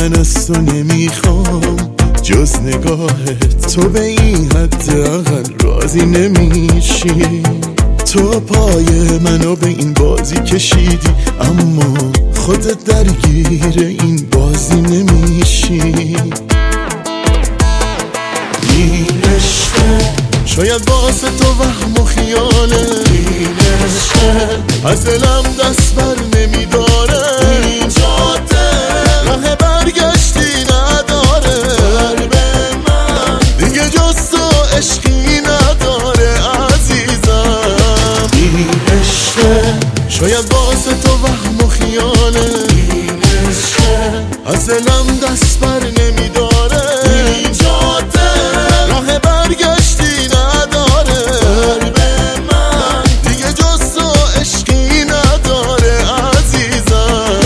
من از تو نمیخوام جز نگاهت، تو به این حداقل راضی نمیشی. تو پای منو به این بازی کشیدی، اما خودت درگیر این بازی نمیشی. این عشقه شاید واسه تو وهم و خیاله، این عشقه از دلم دست بر نمیداره. این جاده راه برگشتی نداره، قلب من دیگه جز تو عشقی نداره عزیزم. این عشقه شاید واسه تو وهم و خیاله، این عشقه از دلم دست بر نمیداره. این جاده راه برگشتی نداره، قلب من دیگه جز تو عشقی نداره عزیزم.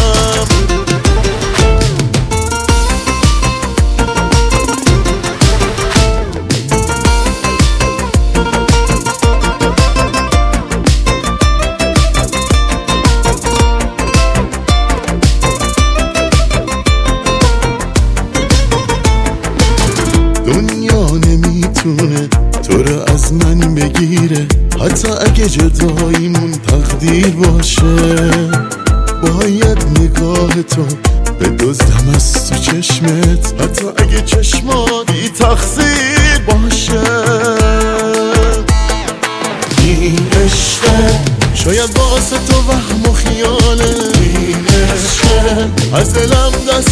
دنیا نمیتونه تو رو از من بگیره، حتی اگه جداییمون تقدیر باشه. باید نگاه تو بدزدم از تو چشمت، حتی اگه چشمات بی تقصیر باشه. این عشقه شاید واسه تو وهم و خیاله، این عشقه از دلم دست